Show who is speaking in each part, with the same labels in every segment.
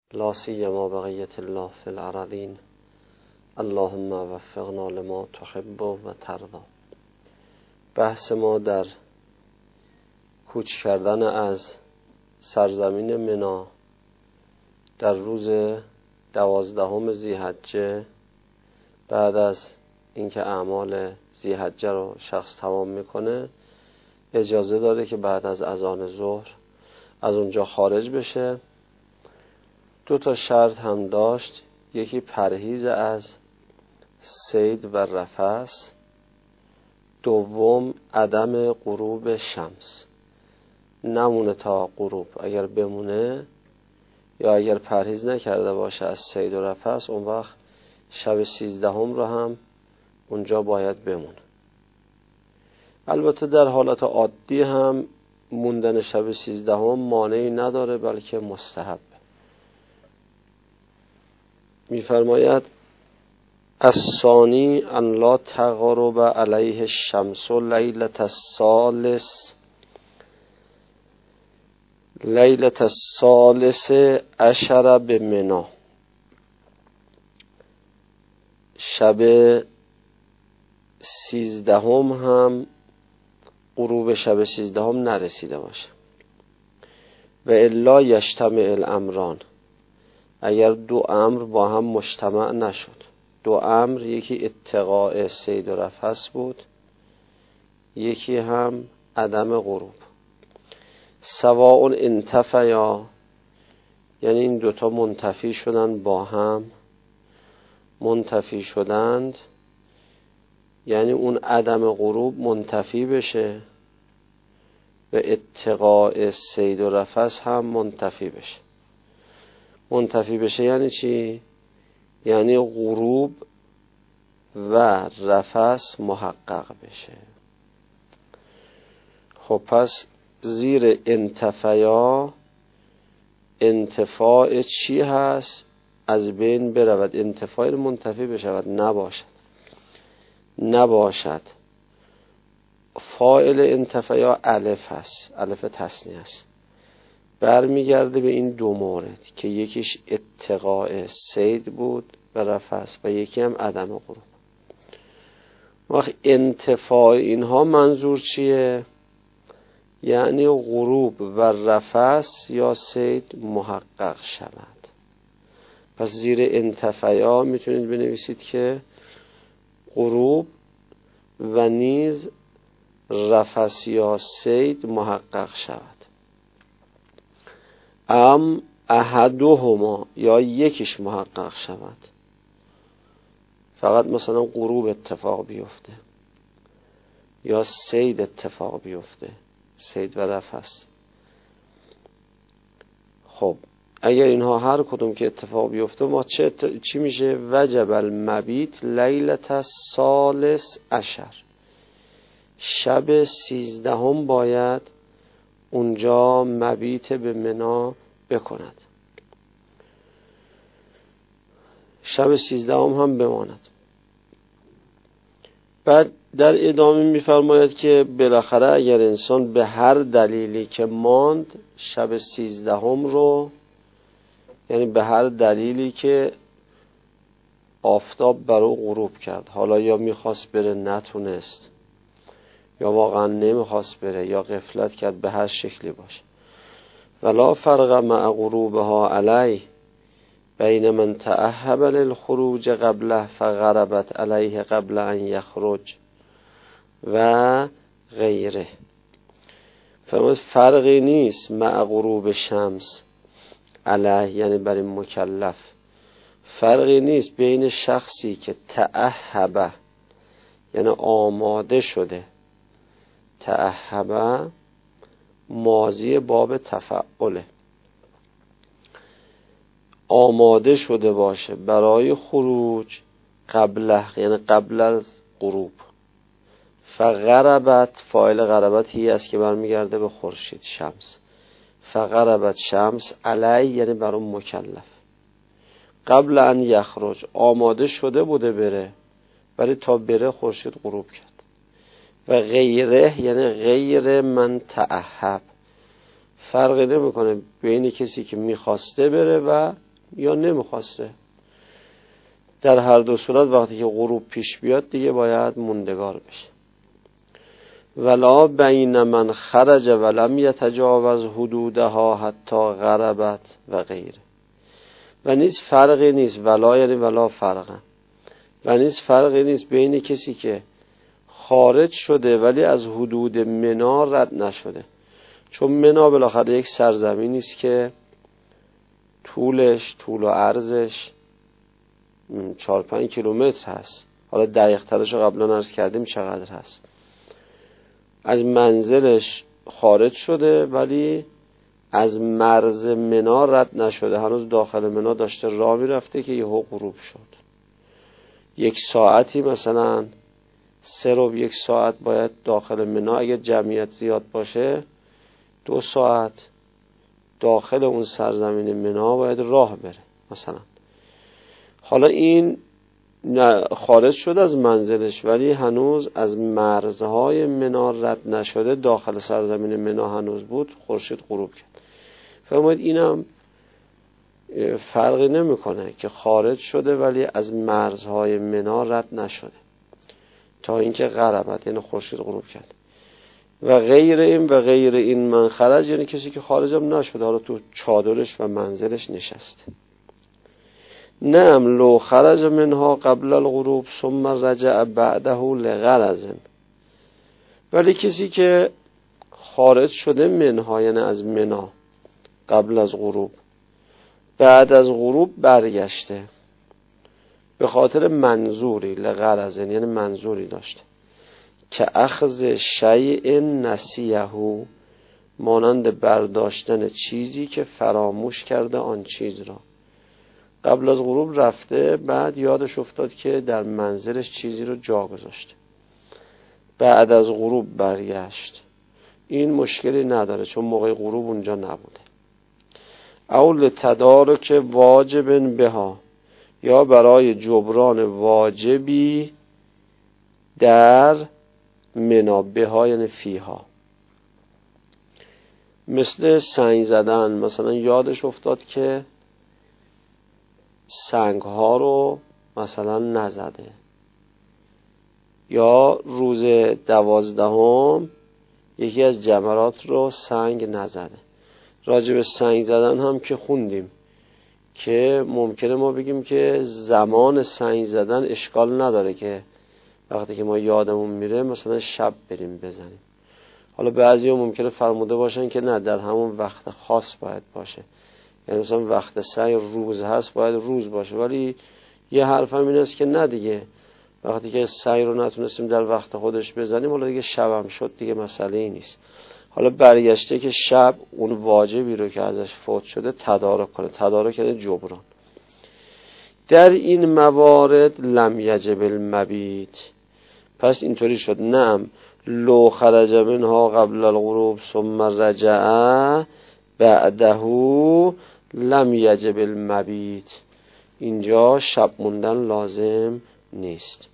Speaker 1: لا سیما بقیت الله فی الارضین اللهم وفقنا لما تحب و ترضا. بحث ما در کوچ کردن از سرزمین منی در روز 12 ذی‌حجه بعد از اینکه اعمال ذی‌حجه رو شخص تمام میکنه اجازه داده که بعد از اذان ظهر از اونجا خارج بشه. 2 شرط هم داشت، یکی پرهیز از صید و رفث، دوم عدم غروب شمس، نمونه تا غروب. اگر بمونه یا اگر پرهیز نکرده باشه از صید و رفث، اون وقت شب 13 رو هم اونجا باید بمونه. البته در حالت عادی هم موندن شب 13 مانعی نداره، بلکه مستحب. می‌فرماید الثانی ان لا تغرب علیه الشمس لیلة الثالث عشر بمنی. شب 13 هم غروب شب 13 نرسیده باشه. و الا یجتمع الامران، اگر 2 امر با هم مجتمع نشد. 2 امر، یکی اتقاء صید و رفث بود، یکی هم عدم غروب. سواء انتفیا، یعنی این 2 منتفی شدن، با هم منتفی شدند، یعنی اون عدم غروب منتفی بشه و اتقاء صید و رفث هم منتفی بشه. منتفی بشه یعنی چی؟ یعنی غروب و رفث محقق بشه. خب پس زیر انتفایا انتفاع چی هست؟ از بین برود. انتفاع منتفی بشود، نباشد. فاعل انتفایا الف هست، الف تثنیه است، برمیگرده به این 2 مورد که یکیش اتقاء صید بود و رفث و یکی هم عدم غروب. وقت انتفاع اینها منظور چیه؟ یعنی غروب و رفث یا صید محقق شود. پس زیر انتفایا میتونید بنویسید که غروب و نیز رفث یا صید محقق شود. احدهما، یا یکیش محقق شود، فقط مثلا غروب اتفاق بیفته یا صید اتفاق بیفته، صید و رفث. خب اگر اینها هر کدوم که اتفاق بیفته، ما چی میشه؟ وجب المبیت لیلة الثالث عشر، شب 13 باید اونجا مبیت به منی بکند، شب 13 هم بماند. بعد در ادامه میفرماید که بالاخره اگر انسان به هر دلیلی که ماند شب 13 رو، یعنی به هر دلیلی که آفتاب برو غروب کرد، حالا یا میخواست بره نتونست، یا واقعا نمیخواست بره، یا غفلت کرد، به هر شکلی باشه، ولا فرق مع غروبها علیه بین من تعهب للخروج قبله فغربت علیه قبل ان یخرج و غیره. فرقی نیست مع غروب شمس علیه، یعنی برای مکلف فرقی نیست بین شخصی که تعهب یعنی آماده شده، تعهب ماضی باب تفعله، آماده شده باشه برای خروج قبله، یعنی قبل از غروب. فغربت، فاعل غربت هی است که برمیگرده به خورشید شمس. فغربت شمس علی، یعنی برای مکلف. قبل ان یخرج، آماده شده بوده بره، ولی تا بره خورشید غروب کرد. و غیره یعنی غیر من تعهب، فرقی نمیکنه بین کسی که میخواسته بره و یا نمیخواسته. در هر دو صورت وقتی که غروب پیش بیاد دیگه باید موندگار بشه. ولا بین من خرج ولم یتجاوز حدودها حتی غربت و غیره. و نیست فرقی نیست، ولا یعنی ولا فرقه، و نیست فرقی نیست بین کسی که خارج شده ولی از حدود منا رد نشده. چون منا بالاخره یک سرزمینی است که طول و عرضش 4-5 کیلومتر هست. حالا دقیق ترش رو قبلا عرض کردیم چقدر هست. از منزلش خارج شده ولی از مرز منا رد نشده، هنوز داخل منا داشته راه میرفته که یهو غروب شد. 1 ساعتی مثلا 1 ساعت باید داخل منا، اگه جمعیت زیاد باشه 2 ساعت داخل اون سرزمین منا باید راه بره مثلا. حالا این خارج شد از منزلش ولی هنوز از مرزهای منا رد نشده، داخل سرزمین منا هنوز بود، خورشید غروب کرد. فرمایید اینم فرقی نمیکنه که خارج شده ولی از مرزهای منا رد نشده تا اینکه غربت، یعنی خورشید غروب کرد. و غیر این من خرج یعنی کسی که خارجم نشده، حالا تو چادرش و منزلش نشسته. نعم لو خرج منها قبل الغروب ثم رجع بعده لغرض. ولی کسی که خارج شده منها یعنی از منا قبل از غروب، بعد از غروب برگشته به خاطر منظوری، لغرض یعنی منظوری داشته، که اخذ شیء نسیه، مانند برداشتن چیزی که فراموش کرده آن چیز را. قبل از غروب رفته، بعد یادش افتاد که در منزلش چیزی رو جا گذاشته، بعد از غروب برگشت. این مشکلی نداره چون موقع غروب اونجا نبوده. او لتدارک واجب بها، یا برای جبران واجبی در منابه ها یعنی فیها، مثل سنگ زدن. مثلا یادش افتاد که سنگ ها رو مثلا نزده، یا روز 12 یکی از جمرات رو سنگ نزده. راجع به سنگ زدن هم که خوندیم که ممکنه ما بگیم که زمان سنگ زدن اشکال نداره که وقتی که ما یادمون میره مثلا شب بریم بزنیم. حالا بعضی ها ممکنه فرموده باشن که نه، در همون وقت خاص باید باشه، یعنی مثلا وقت سنگ روز هست باید روز باشه. ولی یه حرف هم این است که نه دیگه، وقتی که سنگ رو نتونستیم در وقت خودش بزنیم، حالا دیگه شبم شد دیگه مسئله ای نیست. حالا برگشته که شب اون واجبی رو که ازش فوت شده تدارک کنه. تدارک یعنی جبران. در این موارد لم یجب المبیت. پس اینطوری شد نعم لو خرج منها قبل الغروب ثم رجع بعده لم یجب المبیت. اینجا شب موندن لازم نیست.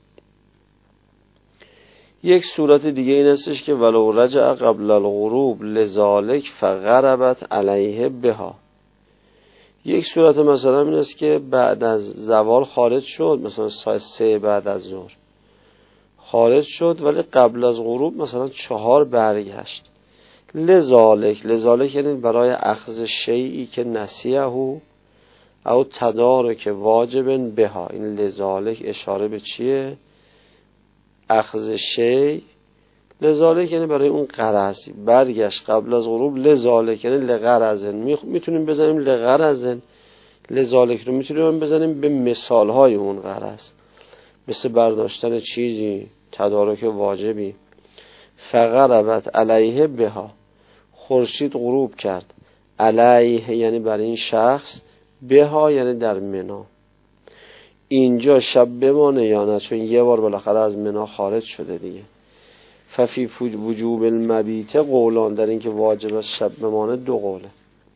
Speaker 1: یک صورت دیگه این استش که ولو رجع قبل الغروب لذالک فغربت علیه بها. یک صورت مثلا این است که بعد از زوال خارج شد، مثلا ساعت 3 بعد از ظهر خارج شد ولی قبل از غروب مثلا 4 برگشت. لذالک یعنی برای اخذ شیئی که نسیه او تدارک واجب بها. این لذالک اشاره به چیه؟ اخذ شیء. لذالک یعنی برای اون غرض برگشت قبل از غروب. لذالک یعنی لغرض. میتونیم بزنیم لغرض. لذالک رو میتونیم بزنیم به مثال های اون غرض، مثل برداشتن چیزی، تدارک واجبی. فغربت علیه بها، خورشید غروب کرد. علیه یعنی برای این شخص، بها یعنی در منا. اینجا شب بمانه یا نه؟ چون یه بار بالاخره از منا خارج شده دیگه. ففی وجوب المبیت قولان، در این که واجب است شب بمانه 2 قوله.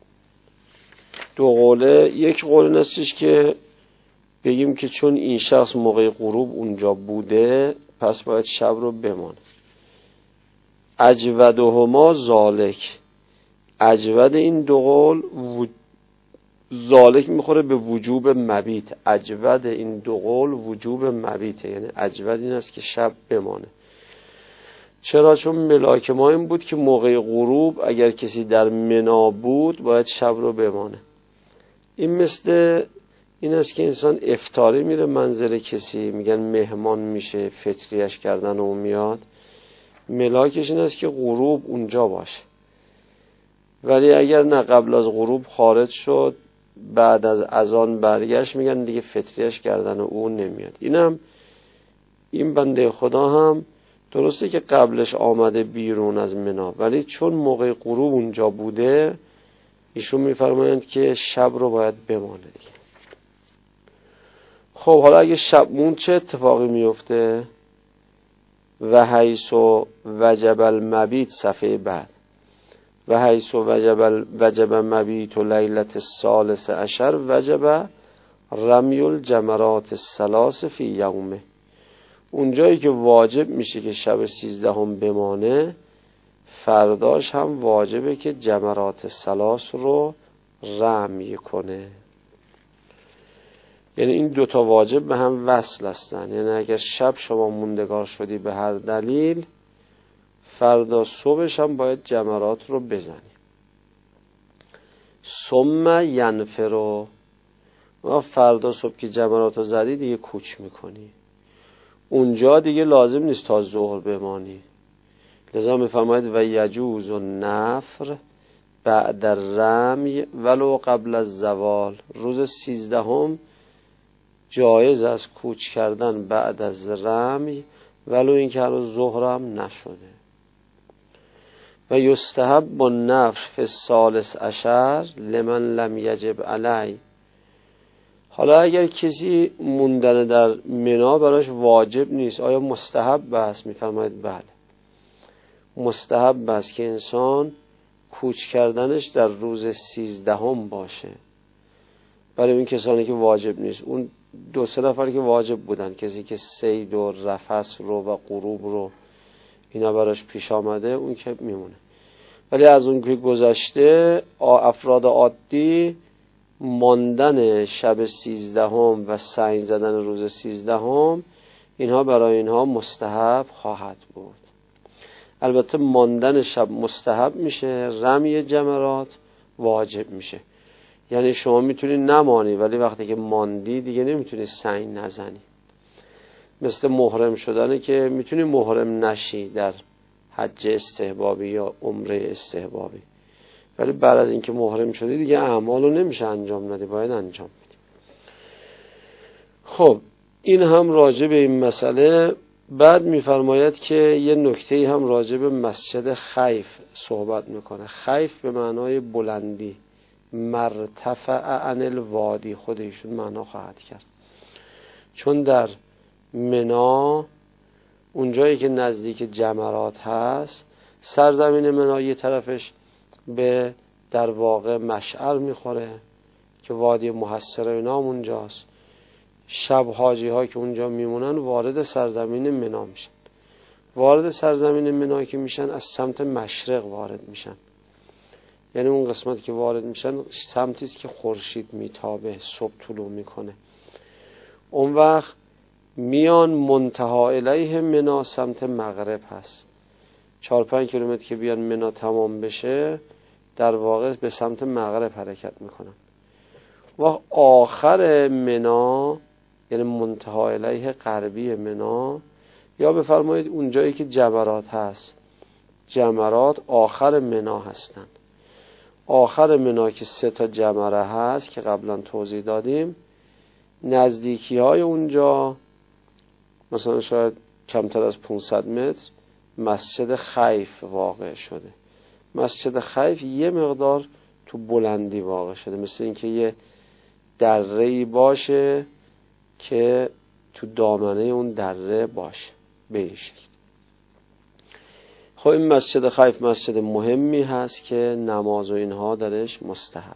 Speaker 1: 2 قوله. یک قول نستش که بگیم که چون این شخص موقع غروب اونجا بوده پس باید شب رو بمانه. اجودهما ذالک. اجود این 2 قول ذالک میخوره به وجوب مبیت. اجود این دو قول وجوب مبیته، یعنی اجود این است که شب بمانه. چرا؟ چون ملاک ما این بود که موقع غروب اگر کسی در منا بود باید شب رو بمانه. این مثل این است که انسان افطاری میره منزل کسی، میگن مهمان میشه، فطریش کردن و میاد، ملاکش این است که غروب اونجا باشه. ولی اگر نه قبل از غروب خارج شد بعد از اذان برگشت، میگن دیگه فطریش کردن و اون نمیاد. این بنده خدا هم درسته که قبلش آمده بیرون از منا، ولی چون موقع غروب اونجا بوده ایشون میفرمایند که شب رو باید بمانه دیگه. خب حالا اگه شب مون چه اتفاقی میفته؟ و حیث وجب المبیت، صفحه بعد، و حیث وجب مبیت و لیلت الثالث عشر وجب رمی الجمرات الثلاث فی یومه. اونجایی که واجب میشه که شب 13 بمانه، فرداش هم واجبه که جمرات الثلاث رو رمی کنه. یعنی این دوتا واجب به هم وصل هستن. یعنی اگر شب شما موندگار شدی به هر دلیل، فردا صبحش هم باید جمرات رو بزنی. ثم ینفرو، و فردا صبح که جمرات رو زدی دیگه کوچ میکنی، اونجا دیگه لازم نیست تا ظهر بمانی. لذا میفرماید و یجوز النفر بعد الرمی ولو قبل الزوال. روز 13 جایز است کوچ کردن بعد از رمی ولو این که هنوز ظهرم نشده. و یستحب با نفر فی الثالث عشر لمن لم یجب علی. حالا اگر کسی موندن در منا براش واجب نیست، آیا مستحب است؟ میفرماید بله، مستحب است که انسان کوچ کردنش در روز 13 باشه. برای این کسانی که واجب نیست، اون 2-3 نفر که واجب بودن، کسی که صید و رفث رو و غروب رو اینا براش پیش آمده، اون که میمونه. ولی از اون که گذشته، افراد عادی ماندن شب 13 و سنگ زدن روز 13 اینها برای اینها مستحب خواهد بود. البته ماندن شب مستحب میشه، رمی جمرات واجب میشه. یعنی شما میتونی نمانی ولی وقتی که ماندی دیگه نمیتونی سنگ نزنی. مثل محرم شدنه که میتونی محرم نشی در حج استحبابی یا عمره استحبابی، ولی بعد از اینکه محرم شدی دیگه اعمالو نمیشه انجام ندی، باید انجام بدی. خب این هم راجع به این مسئله. بعد میفرماید که یه نکته هم راجع به مسجد خیف صحبت میکنه. خیف به معنای بلندی، مرتفع عن الوادی، خود ایشون معنا خواهد کرد. چون در منا اونجایی که نزدیک جمرات هست، سرزمین منا یه طرفش به در واقع مشعر میخوره که وادی محصر اینا هم اونجاست. شب حاجی ها که اونجا میمونن وارد سرزمین منا میشن. وارد سرزمین منا که میشن از سمت مشرق وارد میشن، یعنی اون قسمت که وارد میشن سمتی است که خورشید میتابه، صبح طلوع میکنه. اون وقت میان منتها الیه منا سمت مغرب هست. 4-5 کیلومتر که بیان منا تمام بشه در واقع به سمت مغرب حرکت میکنن. و آخر منا یعنی منتها الیه غربی منا، یا بفرمایید اونجایی که جمرات هست، جمرات آخر منا هستن. آخر منا که 3 جمره هست که قبلا توضیح دادیم، نزدیکی های اونجا مثلا شاید کمتر از 500 متر مسجد خیف واقع شده. مسجد خیف یه مقدار تو بلندی واقع شده، مثل اینکه یه دره‌ای باشه که تو دامنه اون دره باشه به این شکل. خب این مسجد خیف مسجد مهمی هست که نماز و اینها درش مستحب.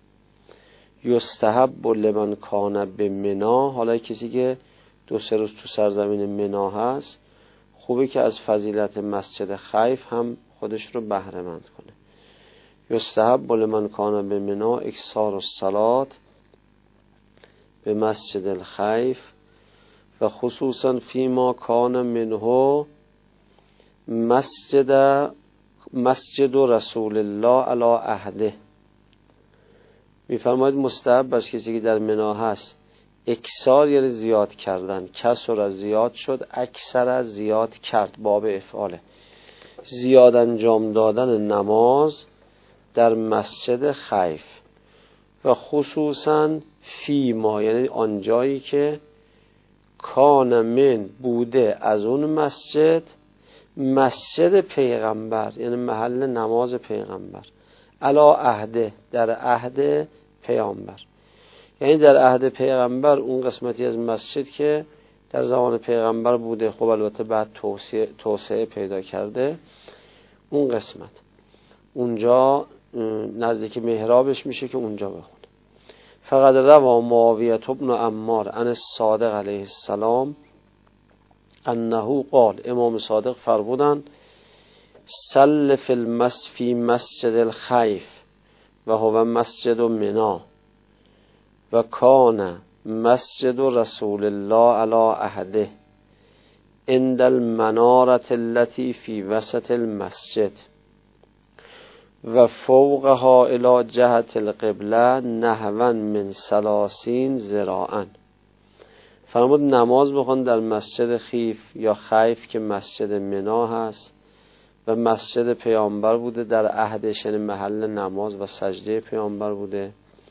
Speaker 1: یستحب لمن کان به منا. حالا کسی که 2-3 روز تو سرزمین منا هست، خوبه که از فضیلت مسجد خیف هم خودش رو بهره مند کنه. یستحب لمن کان بمنا اکثار الصلاة به مسجد الخیف و خصوصا فیما کان منه مسجد رسول الله علی عهده. میفرماید مستحب از کسی که در منا هست اکثار یعنی زیاد کردن، کسر از زیاد شد، اکثر از زیاد کرد، باب افعاله، زیاد انجام دادن نماز در مسجد خیف و خصوصا فیما یعنی آنجایی که کان من بوده از اون مسجد پیغمبر یعنی محل نماز پیغمبر، علا عهده در عهد پیغمبر، یعنی در عهد پیغمبر اون قسمتی از مسجد که در زمان پیغمبر بوده، خب البته بعد توسعه پیدا کرده، اون قسمت اونجا نزدیک محرابش میشه که اونجا بخونه. فقط روا معاویه بن عمار عن الصادق علیه السلام انه قال، امام صادق فرمودن صل فی مسجد الخیف و هو مسجد منا و کان مسجد رسول الله علی عهده عند المنارة التي فی وسط المسجد و فوقها الى جهت القبله نحوا من 30 ذراعا. فرمود نماز بخوان در مسجد خیف یا خیف که مسجد منا هست و مسجد پیامبر بوده، در عهدش یعنی محل نماز و سجده پیامبر بوده.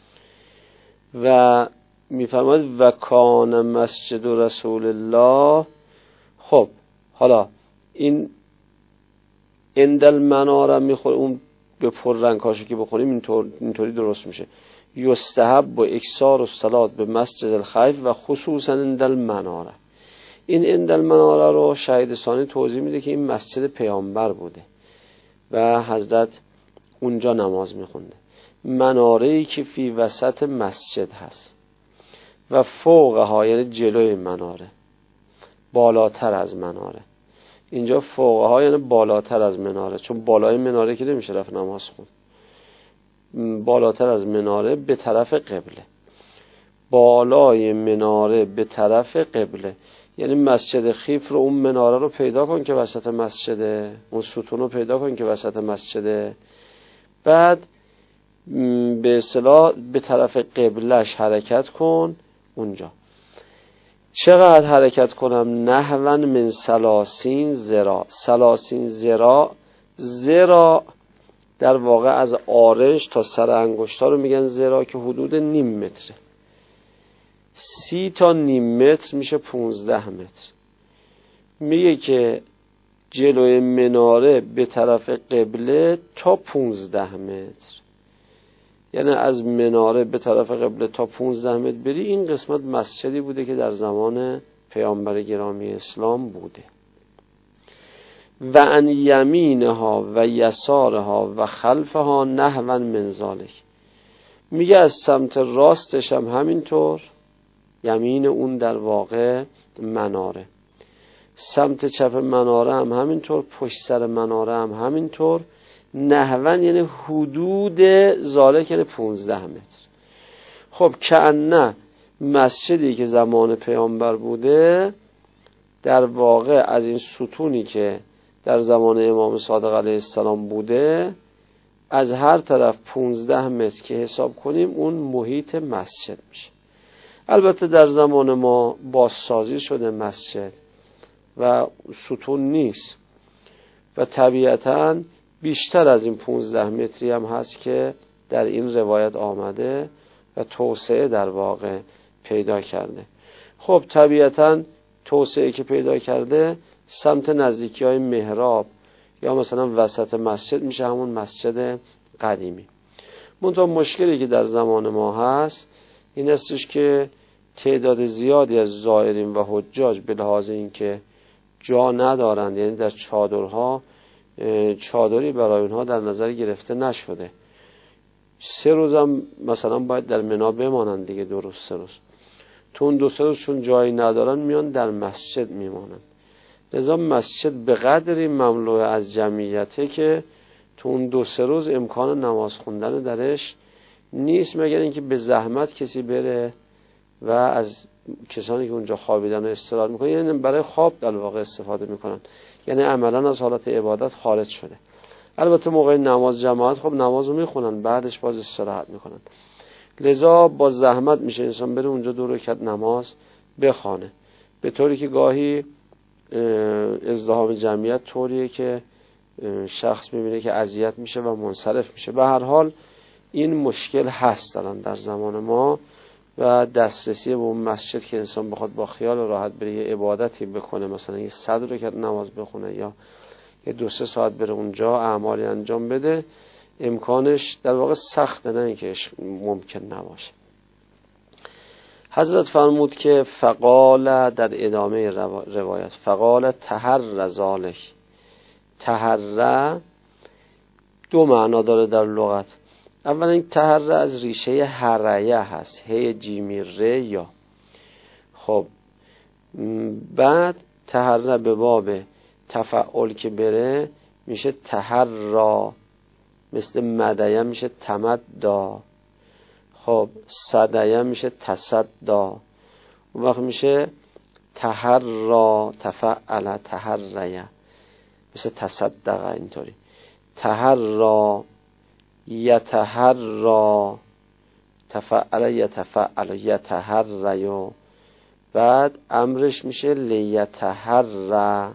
Speaker 1: و میفرماید و کان مسجد رسول الله. خب حالا این اندل مناره میخوره، اون به پر رنگاشو که بخونیم اینطوری درست میشه. یستحب و اکثار الصلاة به مسجد الخیف و خصوصا اندل مناره. این اندل مناره رو شهید ثانی توضیح میده که این مسجد پیامبر بوده و حضرت اونجا نماز میخونده. مناره‌ای که فی وسط مسجد هست و فوقها یعنی جلوی مناره، بالاتر از مناره. اینجا فوقها یعنی بالاتر از مناره، چون بالای مناره که نمیشه رفت نماز خون. بالاتر از مناره به طرف قبله، بالای مناره به طرف قبله، یعنی مسجد خیف رو، اون مناره رو پیدا کن که وسط مسجده، اون ستون رو پیدا کن که وسط مسجده، بعد به اصطلاح به طرف قبلش حرکت کن. اونجا چقدر حرکت کنم؟ نحوا من 30 ذراع. 30 ذراع در واقع از آرنج تا سر انگشتا رو میگن ذراع که حدود نیم متره. 30 تا نیم متر میشه 15 متر. میگه که جلوی مناره به طرف قبله تا 15 متر، یعنی از مناره به طرف قبله تا 15 متر بری. این قسمت مسجدی بوده که در زمان پیامبر گرامی اسلام بوده. و ان یمینها و یسارها و خلفها نحوا من ذلک. میگه از سمت راستش هم همینطور، یمین اون در واقع مناره، سمت چپ مناره هم همینطور، پشت سر مناره هم همینطور. نحوا یعنی حدود ذالک یعنی 15 متر. خب کأنه مسجدی که زمان پیامبر بوده در واقع از این ستونی که در زمان امام صادق علیه السلام بوده از هر طرف 15 متر که حساب کنیم اون محیط مسجد میشه. البته در زمان ما بازسازی شده مسجد و ستون نیست و طبیعتاً بیشتر از این 15 متری هم هست که در این روایت آمده و توسعه در واقع پیدا کرده. خب طبیعتاً توسعه که پیدا کرده سمت نزدیکی های محراب یا مثلا وسط مسجد میشه، همون مسجد قدیمی. منتها مشکلی که در زمان ما هست این استش که تعداد زیادی از زائرین و حجاج به لحاظ این که جا ندارند، یعنی در چادرها چادری برای اونها در نظر گرفته نشده. 3 روزم مثلا باید در منا بمانند دیگه، 2 روز 3 روز. تو اون 2-3 روز چون جایی ندارن میان در مسجد میمانند. لذا مسجد به قدری مملو از جمعیته که تو اون 2-3 روز امکان نماز خوندن درش نیست، مگر اینکه به زحمت کسی بره و از کسانی که اونجا خوابیدن و استراحت میکنن، یعنی برای خواب در واقع استفاده میکنن، یعنی عملا از حالت عبادت خارج شده. البته موقع نماز جماعت خب نمازو میخونن، بعدش باز استراحت میکنن، لذا با زحمت میشه انسان بره اونجا 2 رکعت نماز بخوانه. به طوری که گاهی ازدحام جمعیت طوریه که شخص میبینه که اذیت میشه و منصرف میشه. به هر حال این مشکل هست الان در زمان ما و دسترسی به اون مسجد که انسان بخواد با خیال راحت بره یه عبادتی بکنه، مثلا یه 100 رکعت نماز بخونه یا یه 2-3 ساعت بره اونجا اعمالی انجام بده، امکانش در واقع سخته، نه اینکه ممکن نباشه. حضرت فرمود که فقال، در ادامه روایت، فقال تحر ذالک. تحر 2 معنا داره در لغت. اولا این تحر از ریشه حریه هست، هی جیمی ر یا. خب بعد تحر به باب تفعل که بره میشه تحرا، مثل مدیه میشه تمدا، خب صدیه میشه تصدا، اون وقت میشه تحرا تفعل تحریه، مثل تصدقه. اینطوری تحرا یتحرا تفعل یتفعل یتحریو، بعد امرش میشه لیتحرا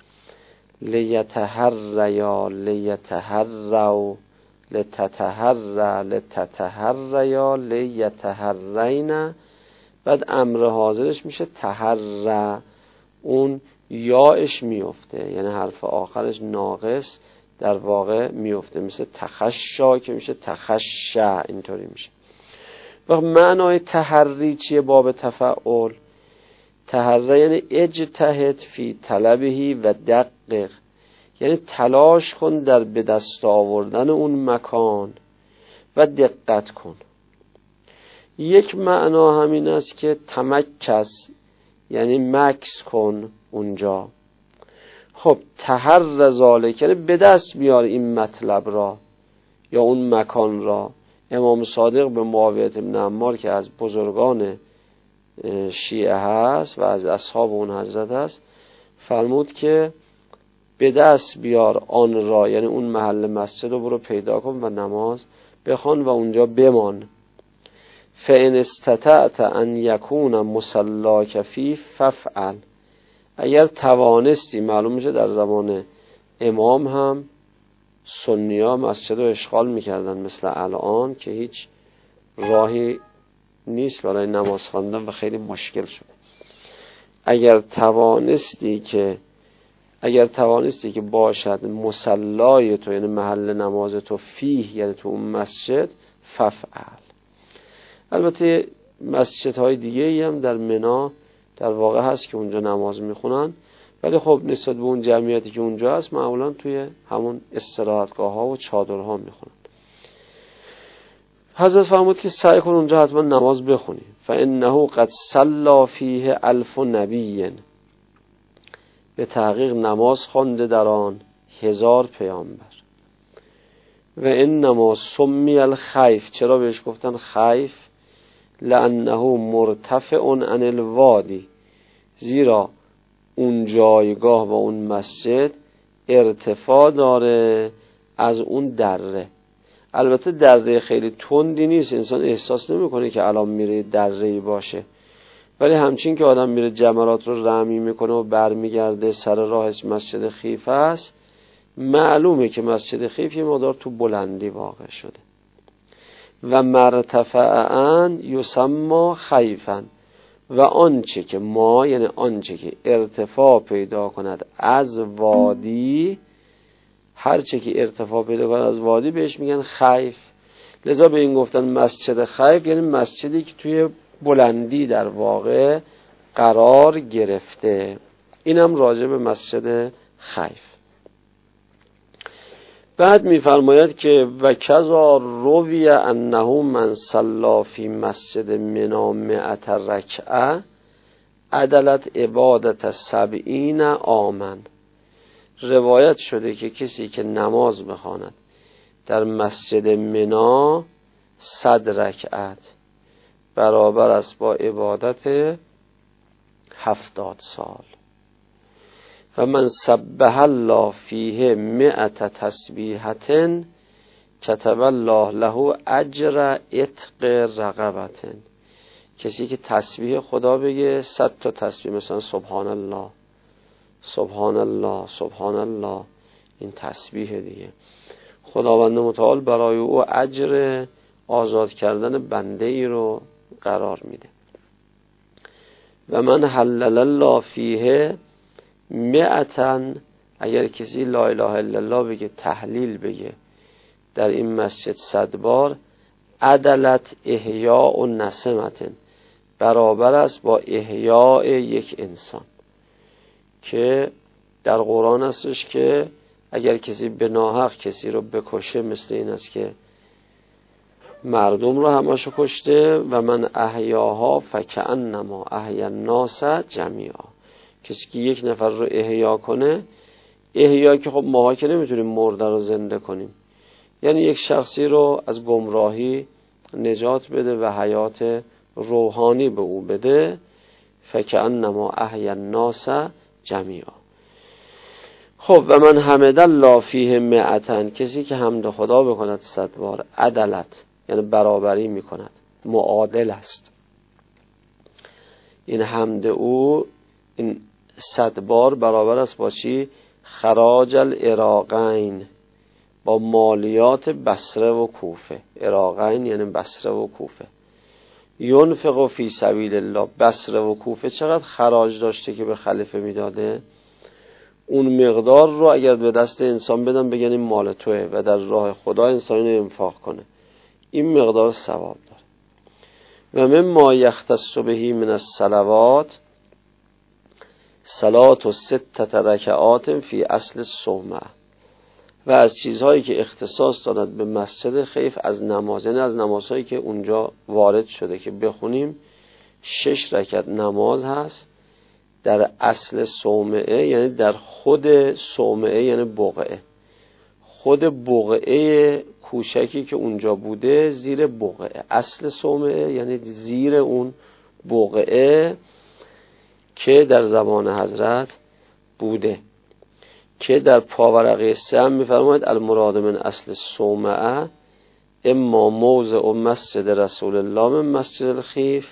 Speaker 1: لیتحریا لیتحرو لتتحرا لتتحریا لیتحرین، بعد امر حاضرش میشه تحرا، اون یاش میفته، یعنی حرف آخرش ناقص در واقع میفته، مثل تخشا که میشه تخشع، اینطوری میشه. و معنای تحری چیه باب تفعل؟ تحری یعنی اجتهد فی طلبهی و دقیق، یعنی تلاش کن در به دست آوردن اون مکان و دقت کن. یک معنا همین است که تمکس، یعنی مکس کن اونجا. خب تحر ذالک یعنی به دست بیار این مطلب را یا اون مکان را. امام صادق به معاویه بن عمار که از بزرگان شیعه هست و از اصحاب اون حضرت هست، فرمود که به دست بیار آن را، یعنی اون محل مسجد رو برو پیدا کن و نماز بخوان و اونجا بمان. فإن استطعت ان یکون مصلاک فی فافعل، اگر توانستی. معلوم میشه در زمان امام هم سنی‌ها مسجد رو اشغال میکردن، مثل الان که هیچ راهی نیست برای نماز خواندن و خیلی مشکل شده. اگر توانستی که باشد مصلای تو، یعنی محل نماز تو، فیه یعنی تو اون مسجد، فافعل. البته مسجدهای دیگه‌ای هم در منی در واقع هست که اونجا نماز میخونن، ولی خب نسبت به اون جمعیتی که اونجا هست معمولا توی همون استراحتگاه ها و چادرها میخونن. حضرت فرمود که سعی کن اونجا حتما نماز بخونی. فانه قد صلی فیه 1000 نبی، به تحقیق نماز خوانده در آن 1000 پیامبر. و انما سمی الخیف، چرا بهش گفتن خیف؟ لانه مرتفع عن الوادی، زیرا اون جایگاه و اون مسجد ارتفاع داره از اون دره. البته دره خیلی تندی نیست، انسان احساس نمیکنه که الان میره دره‌ای باشه، ولی همچین که آدم میره جمرات رو رمی میکنه و برمیگرده سر راه مسجد خیف است، معلومه که مسجد خیف یه مقدار تو بلندی واقع شده. و مرتفعاً یسمى خیفاً، و آنچه که ما، یعنی آنچه که ارتفاع پیدا کند از وادی، هر چه که ارتفاع پیدا کند از وادی بهش میگن خیف. لذا به این گفتن مسجد خیف، یعنی مسجدی که توی بلندی در واقع قرار گرفته. اینم راجع به مسجد خیف. بعد میفرماید که و کذا روی انه من صلی فی مسجد منی 100 رکعه عدلت عبادت 70 عاما. روایت شده که کسی که نماز بخواند در مسجد منا 100 رکعت برابر است با عبادت 70 سال. و من سبح الله فیه 100 تسبیحة کتب الله له اجر عتق رقبة. کسی که تسبیح خدا بگه 100 تا تسبیح، مثلا سبحان الله سبحان الله سبحان الله، این تسبیح دیگه، خداوند متعال برای او اجر آزاد کردن بنده ای رو قرار میده. و من حلل الله فیه 100، اگر کسی لا اله الا الله بگه، تحلیل بگه در این مسجد 100 بار، عدلت احیاء و نسمتن، برابر است با احیاء یک انسان. که در قرآن هستش که اگر کسی به ناحق کسی رو بکشه، مثل این است که مردم رو همشو کشته. و من احیاها فکأنما احیا الناس جمیعا. کسی که یک نفر رو احیا کنه، احیا که خب ماها که نمیتونیم مرده رو زنده کنیم، یعنی یک شخصی رو از گمراهی نجات بده و حیات روحانی به او بده، فکأنما احیا الناس جمیعا. خب و من حمد الله فیه 100، کسی که حمد خدا بکند 100 بار، عدلت یعنی برابری میکند، معادل است. این حمد او این 100 بار برابر است با چی؟ خراج العراقین، با مالیات بصره و کوفه. عراقین یعنی بصره و کوفه. ينفق فی سبیل الله، بصره و کوفه چقدر خراج داشته که به خلیفه میداده؟ اون مقدار رو اگر به دست انسان بدن، بگن این مال توه و در راه خدا انسان رو انفاق کنه، این مقدار ثواب داره. و مما یختص بهی من الصلوات صلات 6 رکعات فی اصل الصومعه. و از چیزهایی که اختصاص دارد به مسجد خیف از نماز، یعنی از نمازهایی که اونجا وارد شده که بخونیم، 6 رکعت نماز هست در اصل صومعه، یعنی در خود صومعه، یعنی بقعه، خود بقعه کوشکی که اونجا بوده، زیر بقعه. اصل صومعه یعنی زیر اون بقعه که در زمان حضرت بوده. که در پاورقه 3 هم میفرماید المراد من اصل صومعه اما موضع مسجد رسول الله من مسجد الخیف،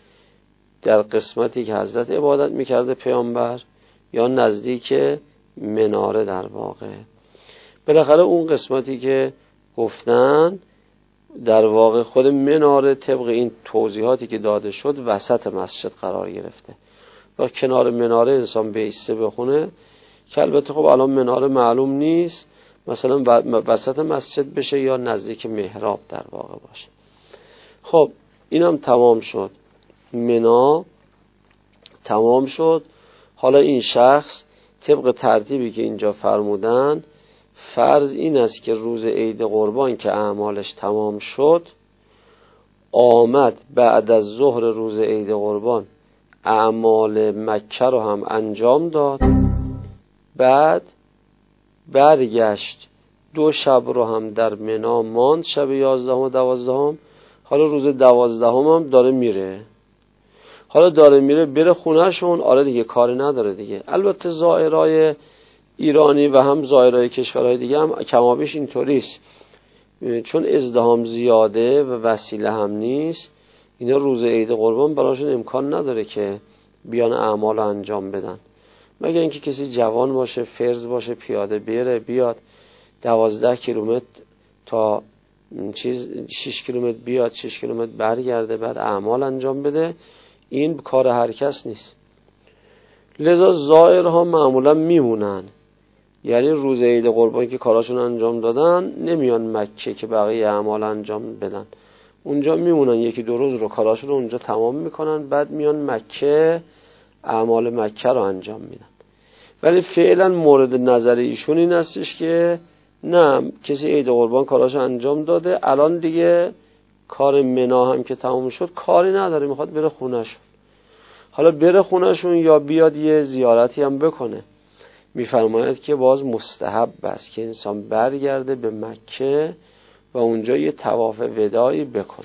Speaker 1: در قسمتی که حضرت عبادت میکرده پیامبر، یا نزدیک مناره در واقع. بالاخره اون قسمتی که گفتن در واقع خود مناره طبق این توضیحاتی که داده شد وسط مسجد قرار گرفته و کنار مناره انسان بیسته بخونه، که البته خب الان مناره معلوم نیست، مثلا وسط مسجد بشه یا نزدیک محراب در واقع باشه. خب اینم تمام شد، منا تمام شد. حالا این شخص طبق ترتیبی که اینجا فرمودن، فرض این است که روز عید قربان که اعمالش تمام شد، آمد بعد از ظهر روز عید قربان اعمال مکه رو هم انجام داد، بعد برگشت 2 شب رو هم در منا ماند، شب 11 و 12. حالا روز 12 هم داره میره، حالا داره میره بره خونهشون. آره دیگه کاری نداره دیگه. البته زائرای ایرانی و هم زائرای کشورهای دیگه هم کمابیش اینطوریست، چون ازدحام زیاده و وسیله هم نیست، اینا روز عید قربان براشون امکان نداره که بیان اعمال رو انجام بدن، مگر اینکه کسی جوان باشه، فرض باشه، پیاده بره بیاد 12 کیلومتر تا 6 کیلومتر بیاد، 6 کیلومتر برگرده، بعد اعمال انجام بده. این کار هر کس نیست. لذا زائرها معمولا میمونن، یعنی روز عید قربان که کاراشون انجام دادن نمیان مکه که بقیه اعمال انجام بدن، اونجا میمونن 1-2 روز رو کاراشون رو اونجا تمام میکنن، بعد میان مکه اعمال مکه رو انجام میدن. ولی فعلا مورد نظر ایشون این هستش که نه، کسی عید قربان کاراشو انجام داده، الان دیگه کار منا هم که تمام شد کاری نداره، میخواد بره خونهشون. حالا بره خونهشون یا بیاد یه زیارتی هم بکنه. میفرماید که باز مستحب است که انسان برگرده به مکه و اونجا یه طواف وداعی بکنه.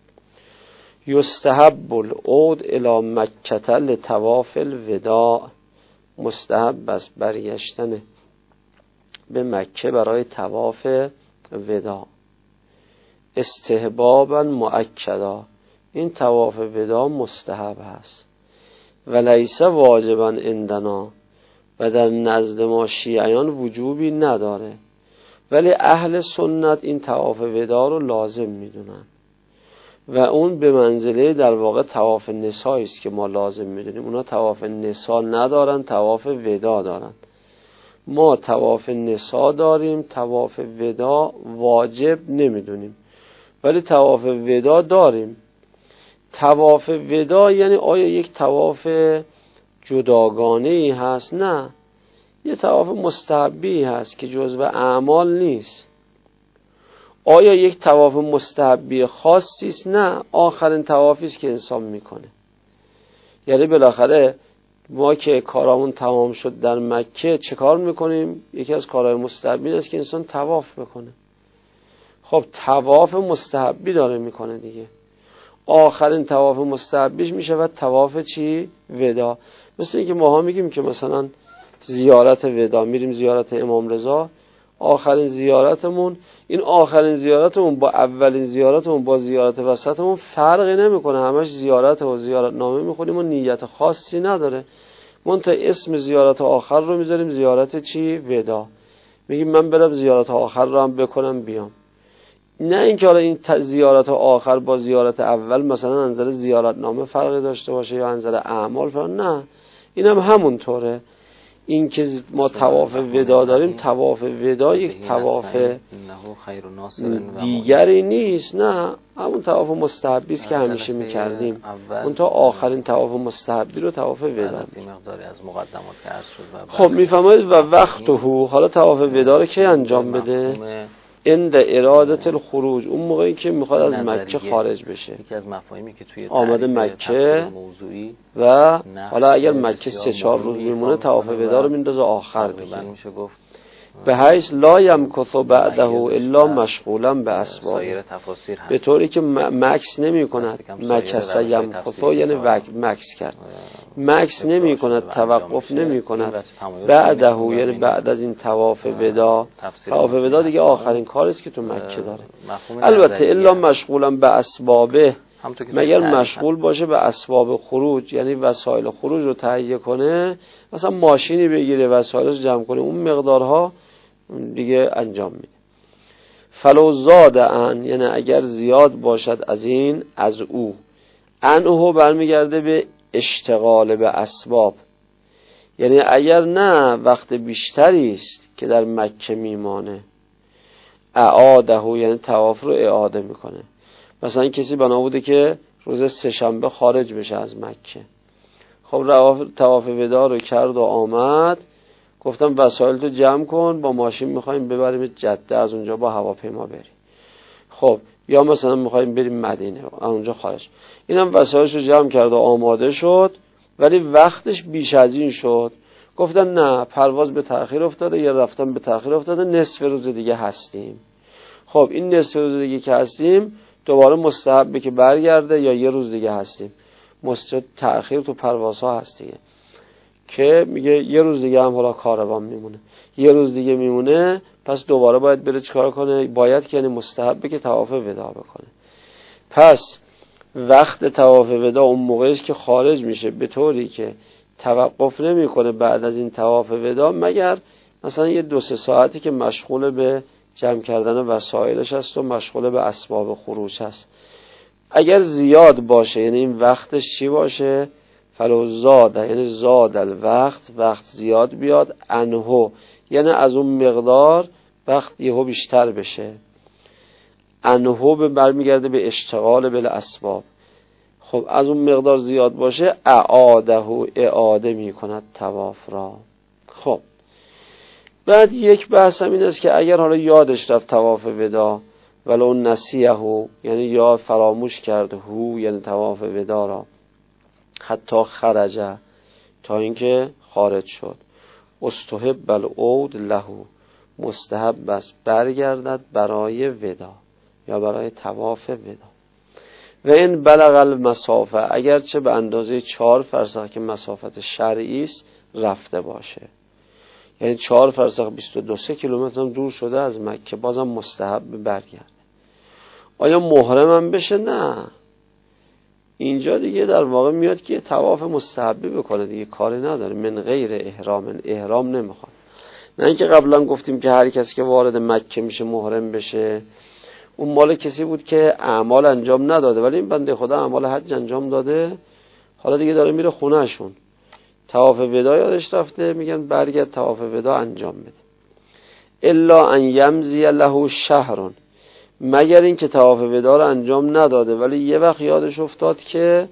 Speaker 1: یستحب العود الی مکة لطواف الوداع، مستحب است برگشتن به مکه برای طواف وداع. استحبابا مؤکدا، این طواف وداع مستحب هست. و لیس واجبا عندنا، و در نزد ما شیعیان وجوبی نداره، ولی اهل سنت این طواف وداع رو لازم میدونن و اون به منزله در واقع طواف نساء است که ما لازم میدونیم. اونا طواف نساء ندارن، طواف وداع دارن. ما طواف نساء داریم، طواف وداع واجب نمیدونیم، ولی طواف وداع داریم. طواف وداع یعنی آیا یک طواف جداگانه ای هست؟ نه، یه طواف مستحبی هست که جزو اعمال نیست. آیا یک طواف مستحبی خاصی است؟ نه، آخرین طوافی است که انسان میکنه. یعنی بالاخره ما که کارامون تمام شد در مکه چه کار میکنیم؟ یکی از کارهای مستحبی است که انسان طواف بکنه. خب طواف مستحبی داره میکنه دیگه، آخرین طواف مستحبیش میشه و طواف چی؟ وداع. مثل اینکه ماها میگیم که مثلا زیارت وداع، میریم زیارت امام رضا، آخرین زیارتمون، این آخرین زیارتمون با اولین زیارتمون با زیارت وسطمون فرقی نمیکنه، همش زیارت و زیارت نامه میخونیم و نیت خاصی نداره. منتها اسم زیارت آخر رو میذاریم زیارت چی؟ وداع. میگیم من برم زیارت آخر رو هم بکنم بیام. نه اینکه حالا این زیارت آخر با زیارت اول مثلا انظر زیارت نامه فرقی داشته باشه یا انظر اعمال فرق، نه، این هم همونطوره. این که ما طواف وداع داریم، طواف وداع یک طواف دیگری نیست، نه، همون طواف مستحبی است که همیشه میکردیم. اون تا آخرین طواف مستحبی رو طواف وداع. خب میفهمید و وقته، حالا طواف وداع رو کی انجام بده؟ عند ارادت الخروج، اون موقعی که میخواد از مکه خارج بشه.
Speaker 2: یکی از مفاهیمی که توی
Speaker 1: آمده مکه و حالا اگر مکه 3-4 روز میمونه طواف وداع رو میندازه آخر دیگه. به حیث لا یمکث بعده الا مشغولا به اسباب، به طوری که مکس نمی کند. مکث یمکث یعنی مکس کرد، مکس نمی کند، توقف نمی کند. بعده یعنی بعد از این طواف وداع. طواف وداع دیگه آخرین کاری است که تو مکه داره. البته الا مشغولا به اسبابه، مگر مشغول باشه به اسباب خروج، یعنی وسایل خروج رو تهیه کنه، مثلا ماشینی بگیره وسایلش جمع کنه، اون مقدارها دیگه انجام میده. فلو زاد ان، یعنی اگر زیاد باشد از این، از او، انه برمیگرده به اشتغال به اسباب، یعنی اگر نه وقت بیشتری است که در مکه میمانه، اعاده یعنی طواف رو اعاده میکنه. مثلا کسی بنا بوده که روز سه‌شنبه خارج بشه از مکه، خب طواف وداع رو کرد و آمد، گفتم وسایل تو جمع کن، با ماشین میخوایم ببریم جده، از اونجا با هواپیما بریم. خب یا مثلا میخوایم بریم مدینه، اونجا خارج، اینم وسایلش رو جمع کرد و آماده شد، ولی وقتش بیش از این شد. گفتن نه، پرواز به تأخیر افتاده یا رفتن به تأخیر افتاده، نصف روز دیگه هستیم. خب این نصف روز دیگه که هستیم دوباره مستحبه که برگرده یا یه روز دیگه هستیم. تأخیر تو پروازها هست دیگه، که میگه یه روز دیگه هم حالا کاروان میمونه، یه روز دیگه میمونه، پس دوباره باید بره چیکار کنه؟ باید که یعنی مستحبه که طواف وداع بکنه. پس وقت طواف وداع اون موقعی است که خارج میشه، به طوری که توقف نمیکنه بعد از این طواف وداع، مگر مثلا یه 2-3 ساعتی که مشغول به جمع کردن وسایلش هست و مشغول به اسباب خروج هست. اگر زیاد باشه یعنی این وقتش چی باشه؟ فلو زاد یعنی زاد الوقت، وقت زیاد بیاد، انهو یعنی از اون مقدار وقت یهو بیشتر بشه. انهو به برمیگرده به اشتغال بالاسباب. خب از اون مقدار زیاد باشه، اعاده می کند طواف را. خب بعد یک بحث هم این است که اگر حالا یادش رفت طواف وداع، ولو نسیه یعنی یا فراموش کرد، هو یعنی طواف وداع را، حتی خرجه تا اینکه خارج شد، استحب العود له، مستحب است برگردد برای ودا یا برای طواف ودا. و این بلغ المسافه، اگرچه به اندازه 4 فرسخ که مسافت شرعی است رفته باشه، یعنی 4 فرسخ 22 کیلومتر هم دور شده از مکه، بازم مستحب برگرده. آیا محرم هم بشه؟ نه، اینجا دیگه در واقع میاد که طواف مستحبی بکنه دیگه، کاری نداره. من غیر احرام نمیخواد. نه اینکه قبلا گفتیم که هر کسی که وارد مکه میشه محرم بشه، اون مال کسی بود که اعمال انجام نداده، ولی این بنده خدا اعمال حج انجام داده، حالا دیگه داره میره خونهشون، طواف ودا یادش رفته، میگن برگرد طواف ودا انجام بده. الا ان یمضی له شهر، مگر این که طواف ودا رو انجام نداده ولی یه وقت یادش افتاد که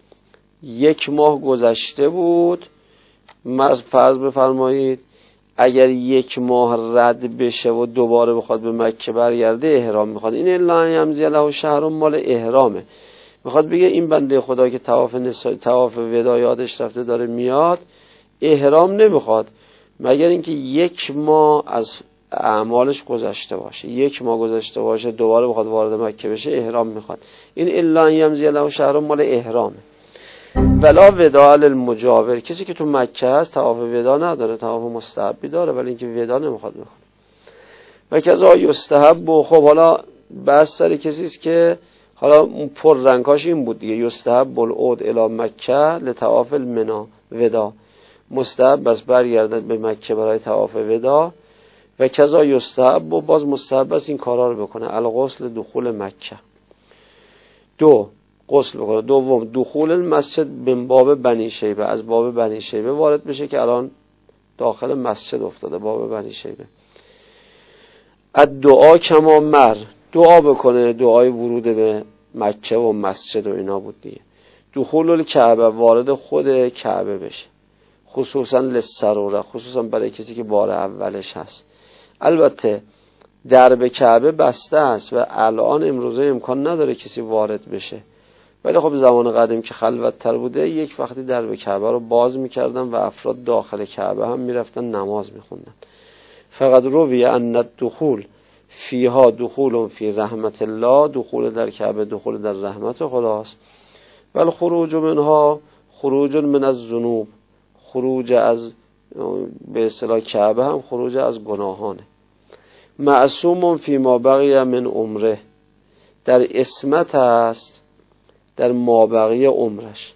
Speaker 1: 1 ماه گذشته بود. فرض بفرمایید اگر 1 ماه رد بشه و دوباره بخواد به مکه برگرده احرام میخواد. این الا ان یمضی له شهر مال احرامه، میخواد بگه این بنده خدا که طواف ودا یادش رفته داره میاد، احرام نمیخواد مگر اینکه 1 ماه از اعمالش گذشته باشه، 1 ماه گذشته باشه دوباره بخواد وارد مکه بشه احرام میخواد. این الا ان یمضی له شهر مال احرامه. ولا وداع للمجاور، کسی که تو مکه هست طواف ودا نداره، طواف مستحبی داره ولی اینکه ودا نمیخواد بکنه. و کذا یستحب، خب حالا بس سر کسی است که حالا پر رنگاش این بود دیگه، یستحب العود الی مکه لطواف المنا ودا، مستحب بس برگردد به مکه برای طواف ودا. و کذا یستحب، و باز مستحب است این کارا رو بکنه، الغسل دخول مکه، 2 غسل بکنه. دوم دخول المسجد من باب بنی شیبه، از باب بنی شیبه وارد بشه که الان داخل مسجد افتاده باب بنی شیبه. الدعا کما مر، دعا بکنه، دعای ورود به مکه و مسجد و اینا بود دیگه. دخول الکعبه، وارد خود کعبه بشه، خصوصا للضروره، خصوصا برای کسی که بار اولش هست. البته درب کعبه بسته است و الان امروزه امکان نداره کسی وارد بشه، ولی خب زمان قدیم که خلوت تر بوده یک وقتی درب کعبه رو باز میکردن و افراد داخل کعبه هم میرفتن نماز میخوندن. فقط روی ان الدخول فیها دخول فی رحمت الله، دخول در کعبه دخول در رحمت خداست. ولی خروج منها خروج من الذنوب، خروج از به اصطلاح کعبه هم خروج از گناهانه. معصوم فی ما بقی من عمره، در عصمت است در ما بقی عمرش.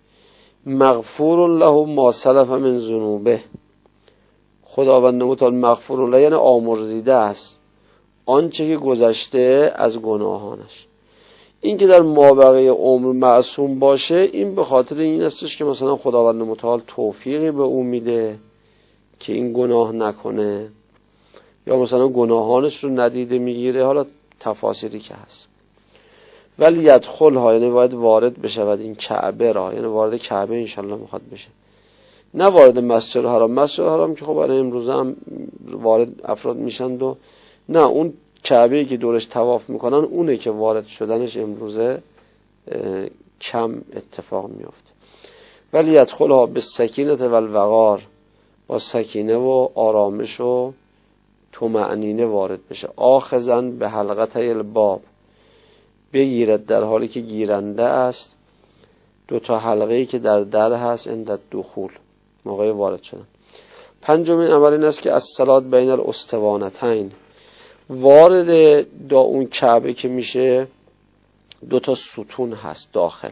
Speaker 1: مغفور له ما سلف من ذنوبه، خداوند متعال مغفور له یعنی آمرزیده است آنچه که گذشته از گناهانش. این که در مابقی عمر معصوم باشه این به خاطر این استش که مثلا خداوند متعال توفیقی به او میده که این گناه نکنه، یا مثلا گناهانش رو ندیده میگیره، حالا تفاسیری که هست. ولی یدخلها یعنی باید وارد بشود این کعبه را، یعنی وارد کعبه انشالله میخواد بشه، نه وارد مسجد الحرام. مسجد الحرام که خب برای امروزه هم وارد افراد میشند و نه، اون کعبه‌ای که دورش طواف میکنن اونه که وارد شدنش امروزه کم اتفاق میفته. ولی یدخلها بالسکینه و الوقار، با سکینه و آرامش و طمأنینه وارد بشه. آخذن به حلقته الباب، بگیرد در حالی که گیرنده است 2 حلقه‌ای که در هست عند دخول، موقع وارد شدن. 5مین عمل این است که الصلاة بین الاستوانتین، وارد دا اون کعبه که میشه 2 ستون هست داخل،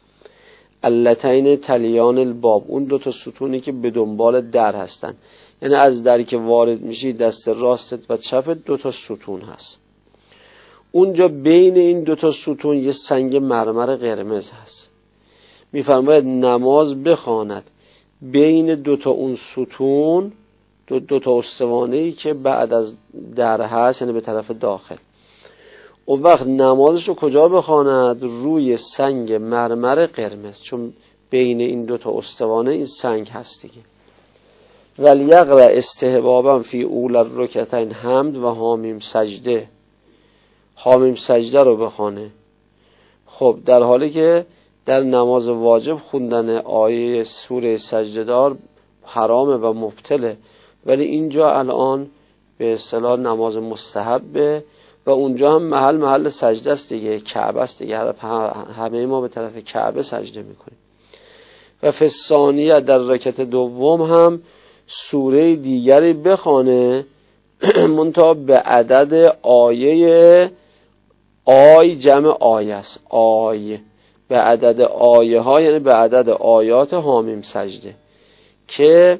Speaker 1: اللتین تلیان الباب، اون 2 ستونی که به دنبال در هستن، یعنی از دری که وارد میشی دست راستت و چپت 2 ستون هست. اونجا بین این 2 ستون یه سنگ مرمر قرمز هست، میفرماید نماز بخواند بین 2 اون ستون، 2 استوانه‌ای که بعد از در هست یعنی به طرف داخل. اون وقت نمازش رو کجا بخواند؟ روی سنگ مرمر قرمز، چون بین این 2 استوانه این سنگ هست دیگه. ولی یقرأ استحبابا فی اول الرکعتین حمد و حامیم سجده، حامیم سجده رو بخونه. خب در حالی که در نماز واجب خوندن آیه سوره سجده دار حرامه و مبطله، ولی اینجا الان به اصطلاح نماز مستحبه و اونجا هم محل سجده است دیگه، کعبه است دیگه، همه ما به طرف کعبه سجده میکنیم. و فی الثانیه در رکعت دوم هم سوره دیگری بخونه منتها به عدد آیه، آی جمع آیه است، آیه به عدد آیه ها یعنی به عدد آیات حامیم سجده که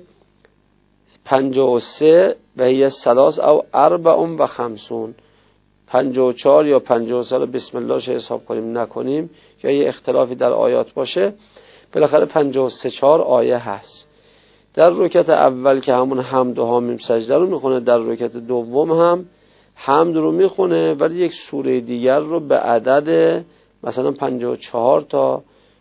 Speaker 1: 53 و هی 3 او 54 54 یا 53 بسم الله شه حساب کنیم نکنیم یا یه اختلافی در آیات باشه، بالاخره 53 4 آیه هست. در رکعت اول که همون حمد و حامیم سجده رو میخونه، در رکعت دوم هم حمد رو میخونه ولی یک سوره دیگر رو به عدد مثلا 54 تا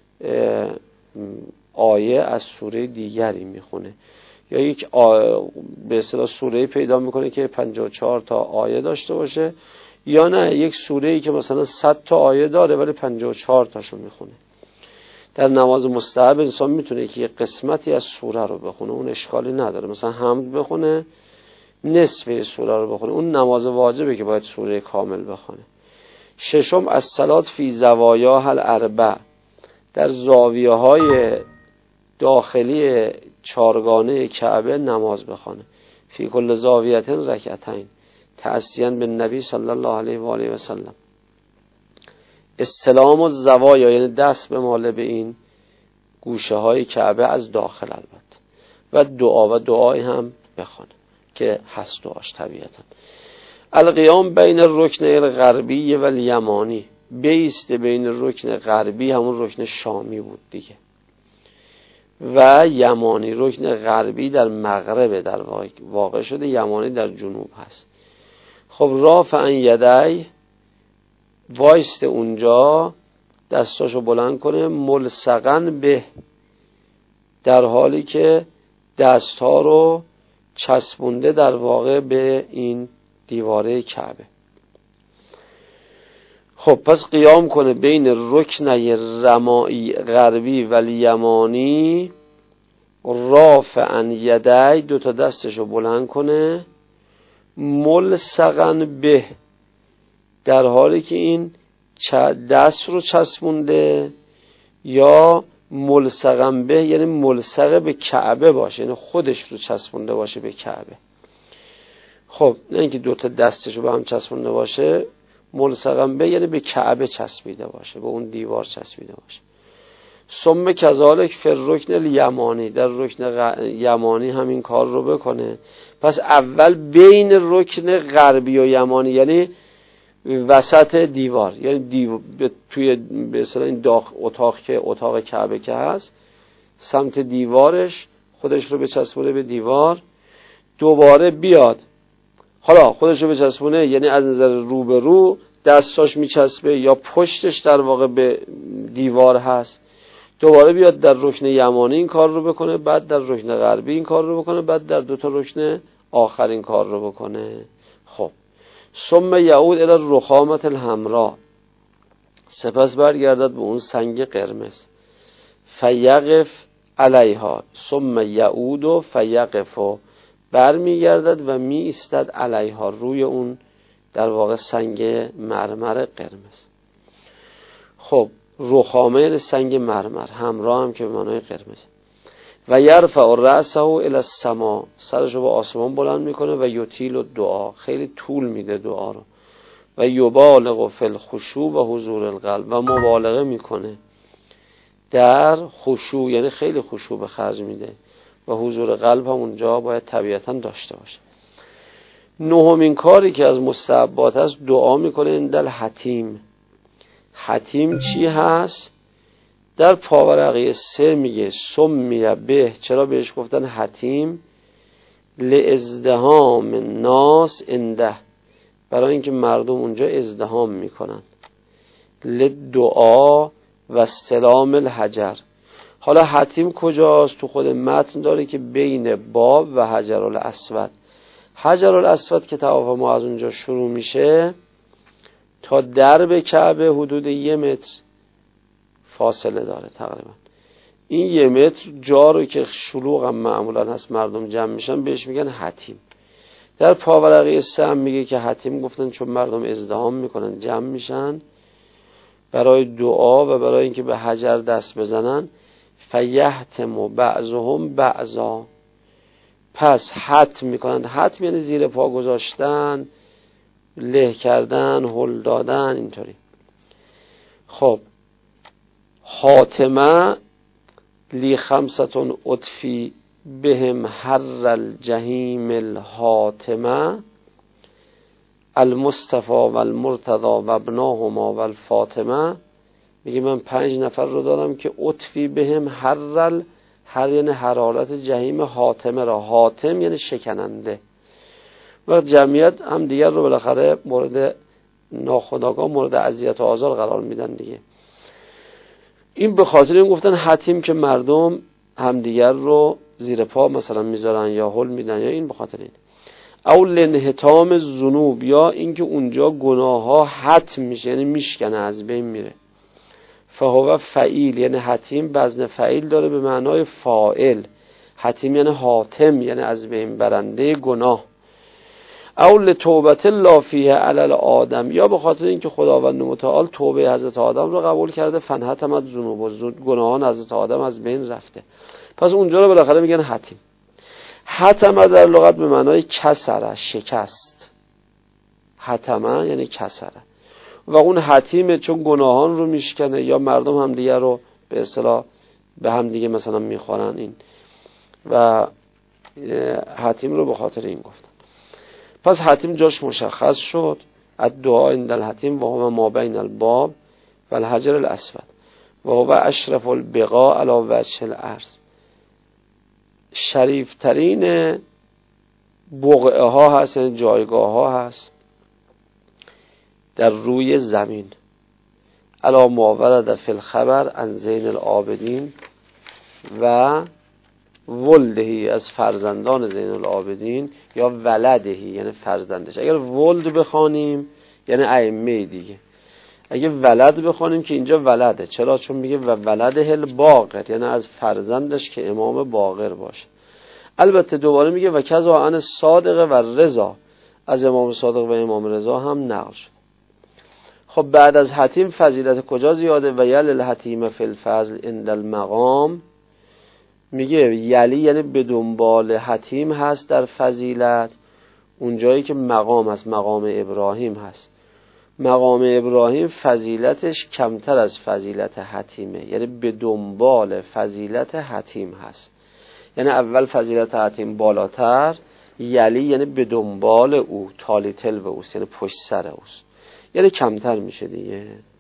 Speaker 1: آیه از سوره دیگری میخونه، یا یک به اصطلاح سوره پیدا میکنه که 54 تا آیه داشته باشه، یا نه یک سوره‌ای که مثلا 100 تا آیه داره ولی 54 تاشو میخونه. در نماز مستحب انسان میتونه که یک قسمتی از سوره رو بخونه، اون اشکالی نداره، مثلا حمد بخونه نصف سوره رو بخونه، اون نماز واجبه که باید سوره کامل بخونه. ششم از صلات فی زوایاها الاربع، در زاویه های داخلی چارگانه کعبه نماز بخونه. فی کل زاویت رکعتین تأسیاً به نبی صلی الله علیه و آله و سلم. استلام و زوایا یعنی دست به ماله به این گوشه های کعبه از داخل البته، و دعای هم بخونه که هست دعاش طبیعتا. القیام بین الرکن الغربی و الیمانی، بیست بین رکن غربی همون رکن شامی بود دیگه و یمانی، رکن غربی در مغرب در واقع شده، یمانی در جنوب هست. خب رافعن یدی، وایست اونجا دستاشو بلند کنه، ملصقن به، در حالی که دستها رو چسبونده در واقع به این دیواره کعبه. خب پس قیام کنه بین رکنه غربی و الیمانی، رافعن یدی، دوتا دستشو بلند کنه، ملصقن به، در حالی که این دست رو چسبونده، یا ملصقن به یعنی ملصق به کعبه باشه، یعنی خودش رو چسبونده باشه به کعبه. خب نه اینکه دوتا دستش رو به هم چسبونده باشه، ملصقن به یعنی به کعبه چسبیده باشه، به اون دیوار چسبیده باشه. ثم کذالک فی الرکن الیمانی، در رکن یمانی همین کار رو بکنه. پس اول بین رکن غربی و یمانی یعنی وسط دیوار، یعنی توی به اصطلاح این اتاق کعبه که هست، سمت دیوارش خودش رو بچسبونه به دیوار، دوباره بیاد حالا خودش رو بچسبونه، یعنی از نظر رو به رو دستاش میچسبه یا پشتش در واقع به دیوار هست، دوباره بیاد در رکن یمانی این کار رو بکنه، بعد در رکن غربی این کار رو بکنه، بعد در دوتا رکن آخر این کار رو بکنه. خب ثم یعود الی الرخامة الحمراء، سپس برگردد به اون سنگ قرمز، فیقف علیها، ثم یعود فیقف، برمیگردد و می ایستد علیها، روی اون در واقع سنگ مرمر قرمز. خب رخامه یعنی سنگ مرمر، حمرا هم که به معنای قرمز. و یرفع رأسه الی السماء، سرش رو به آسمان بلند میکنه، و یطیل الدعا، خیلی طول میده دعا رو، و یبالغ فی الخشوع و حضور القلب، و مبالغه میکنه در خشوع یعنی خیلی خشوع به خرج میده، و حضور قلب هم اونجا باید طبیعتا داشته باشه. نهمین کاری که از مستحبات است، دعا میکنه اندل حتیم. حتیم چی هست؟ در پاورقی 3 میگه سمیه به، چرا بهش گفتن حتیم؟ لازدهام الناس انده، برای اینکه مردم اونجا ازدهام میکنن، لدعا و استلام الحجر. حالا حتیم کجاست؟ تو خود متن داره که بین باب و حجر الاسود. حجر الاسود که طواف ما از اونجا شروع میشه تا درب کعبه حدود 1 متر فاصله داره تقریبا. این 1 متر جا رو که شلوغ هم معمولا هست مردم جمع میشن بهش میگن حتیم. در پاورقی 3 هم میگه که حتیم گفتن چون مردم ازدحام میکنن جمع میشن برای دعا و برای اینکه به حجر دست بزنن. فیحتم بعضهم بعضا، پس حتم میکنن. حتم یعنی زیر پا گذاشتن، له کردن، هل دادن، اینطوری. خب حاتمه لی 5 اطفی بهم حر الجحیم الحاتمه المصطفى و المرتضى و ابناهما و الفاطمه. میگه من 5 نفر رو دارم که اطفی بهم هر یعنی حرارت جهیم، حاتمه را، حاتم یعنی شکننده. و جمعیت هم دیگر رو بالاخره مورد ناخودآگاه مورد اذیت و آزار قرار میدن دیگه. این به خاطر این گفتن حتیم که مردم همدیگر رو زیر پا مثلا میذارن یا هل میدن، یا این به خاطر این. او لانحطام الذنوب، یا اینکه اونجا گناه ها حتم میشه یعنی میشکنه، از بین میره. فهو فعیل یعنی حتیم وزن فعیل داره به معنای فاعل. حتیم یعنی حاتم یعنی از بین برنده گناه. او لتوبت الله فیه علی الآدم، یا به خاطر اینکه خداوند متعال توبه حضرت آدم رو قبول کرده. فانحطمت ذنوب، گناهان حضرت آدم از بین رفته، پس اونجا رو بالاخره میگن حتیم. حتمه در لغت به معنای کسره، شکست. حتمه یعنی کسره. و اون حتیمه چون گناهان رو میشکنه، یا مردم هم دیگه رو به اصطلاح به هم دیگه مثلا میخورن این، و حتیم رو به خاطر این گفتن. پس حتیم جاش مشخص شد. الدعاء عند الحتیم و هو ما بین الباب و الحجر الاسود و هو اشرف البقاء علی وجه الارض. شریف ترین بقعه ها هست، یعنی جایگاه ها هست در روی زمین. علی ما ورد فی الخبر عن زین العابدین و ولدهی، از فرزندان زین العابدین، یا ولدهی یعنی فرزندش. اگر ولد بخوانیم یعنی ائمه دیگه. اگه ولد بخوانیم که اینجا ولده. چرا؟ چون میگه و ولده الباقر، یعنی از فرزندش که امام باقر باشه. البته دوباره میگه و کذا عن صادق و رضا، از امام صادق و امام رضا هم نقل شد. خب بعد از حتیم فضیلت کجا زیاده؟ و یل الحتیم فی الفضل عند المقام. میگه یلی یعنی به دنبال حتیم هست در فضیلت اون جایی که مقام هست، مقام ابراهیم هست. مقام ابراهیم فضیلتش کمتر از فضیلت حتیمه، یعنی به دنبال فضیلت حتیم هست. یعنی اول فضیلت حتیم بالاتر، یلی یعنی به دنبال او، تالی تل به اوست، یعنی پشت سر اوست، یعنی کمتر میشه دیگه.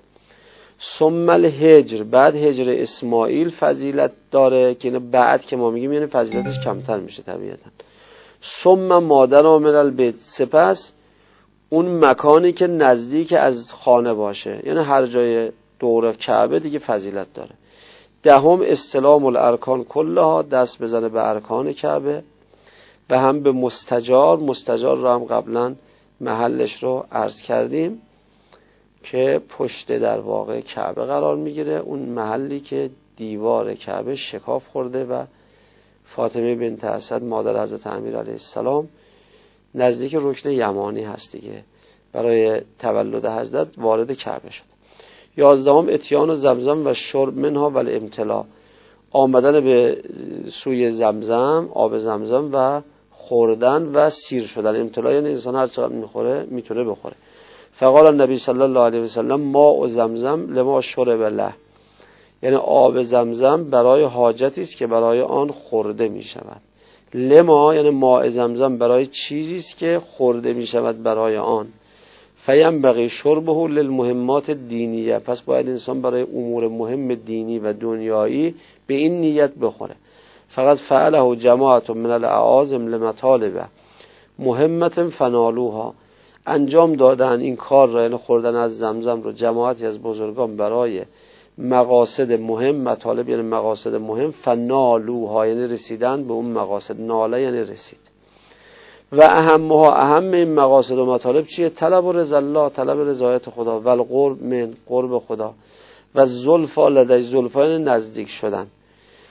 Speaker 1: ثم الهجر، بعد هجر اسماعیل فضیلت داره که اینو بعد که ما میگیم یعنی فضیلتش کمتر میشه طبیعتا. ثم مادر من البیت، سپس اون مکانی که نزدیک از خانه باشه، یعنی هر جای دور کعبه دیگه فضیلت داره. 10 استلام الارکان کلها، دست بزنه به ارکان کعبه، و هم به مستجار. مستجار رو هم قبلا محلش رو عرض کردیم که پشت در واقع کعبه قرار میگیره، اون محلی که دیوار کعبه شکاف خورده و فاطمه بنت اسد مادر حضرت امیر علیه السلام نزدیک رکن یمانی هست دیگه، برای تولد حضرت وارد کعبه شد. 11 اتیان زمزم و شرب منها و الامتلا، آمدن به سوی زمزم، آب زمزم، و خوردن و سیر شدن. امتلا یعنی انسان هر چقدر میخوره میتونه بخوره. فقال النبی صلی الله علیه و سلم ماء زمزم لما شرب له، یعنی آب زمزم برای حاجتی است که برای آن خورده می شود. لما یعنی ماء زمزم برای چیزی است که خورده می شود برای آن. فینبغی شربه للمهمات دینیه، پس باید انسان برای امور مهم دینی و دنیایی به این نیت بخوره. فقط فعله جماعت من الاعاظم لمطالبه مهمت فنالوها، انجام دادن این کار را، یعنی خوردن از زمزم رو، جماعتی از بزرگان برای مقاصد مهم، مطالب یعنی مقاصد مهم، فنالوها یعنی رسیدن به اون مقاصد، ناله یعنی رسید. و اهم این مقاصد و مطالب چیه؟ طلب رضا الله، طلب رضایت خدا، و القرب من، قرب خدا، و زلفا لدی، زلفا یعنی نزدیک شدن،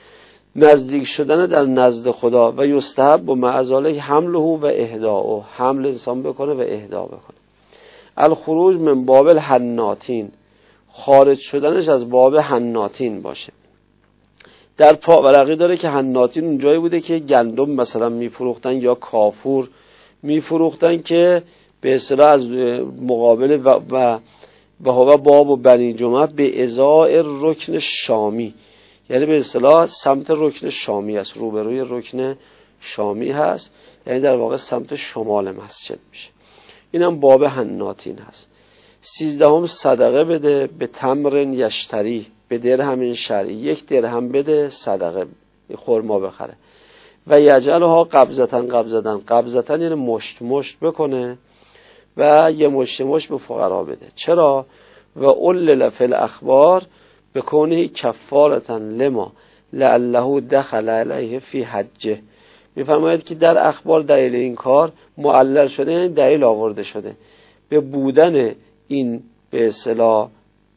Speaker 1: نزدیک شدن در نزد خدا. و یستحب و معذاله حمله و اهداء، حمل انسان بکنه و اهدا بکنه. الخروج من باب الحناتین، خارج شدنش از باب حناتین باشه. در پاورقی داره که حناتین اون جایی بوده که گندم مثلا میفروختن یا کافور میفروختن که به اصطلاح از مقابل و هو باب و بنی جمعه به ازای رکن شامی، یعنی به اصطلاح سمت رکن شامی است، روبروی رکن شامی هست، یعنی در واقع سمت شمال مسجد میشه. اینم باب حناتین هست. 13 صدقه بده به تمر یشتری، به درهم شرعی، 1 درهم بده صدقه خرما بخره. و یجعلها قبضتن یعنی مشت بکنه و یه مشت به فقرا بده. چرا؟ و علل فی الاخبار بکنه کفارتن لما لعله دخل علیه فی حجه. میفرماید که در اخبار دلیل این کار معلل شده، یعنی دلیل آورده شده به بودن این به اصطلاح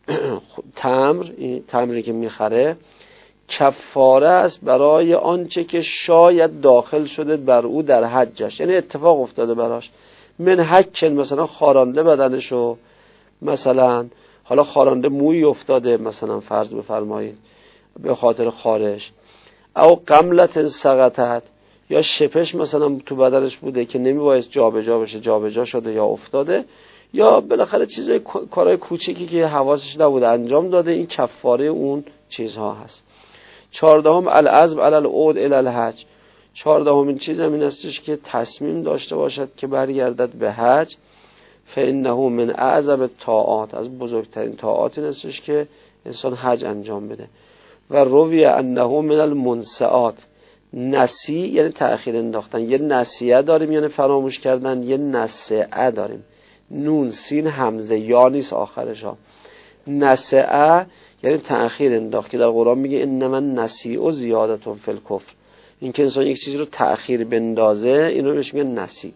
Speaker 1: تمری که میخره کفاره است برای آنچه که شاید داخل شده بر او در حجش، یعنی اتفاق افتاده براش. من حکن مثلا خارانده بدنشو، مثلا حالا خارانده موی افتاده مثلا فرض بفرمایید به خاطر خارش، او قملت سقطت یا شپش مثلا تو بدنش بوده که نمیبایست جابجا بشه، جابجا شده یا افتاده، یا بالاخره چیزای کارهای کوچیکی که حواسش نبوده انجام داده، این کفاره اون چیزها هست. 14 العزم علی العود الی الحج. 14 چیز این استش که تصمیم داشته باشد که برگردد به حج. فانه من اعظم الطاعات، از بزرگترین طاعات این استش که انسان حج انجام بده. و روی انه من المنسعات، نسی یعنی تأخیر انداختن، یه نسیه داریم یعنی فراموش کردن، یه نسعه داریم، نون سین همزه یا نیست آخرش ها. نسعه یعنی تأخیر انداخت که در قرآن میگه انما النسیء زیادة فی الکفر، این که انسان یک چیزی رو تأخیر بندازه اینو بهش میگن نسی.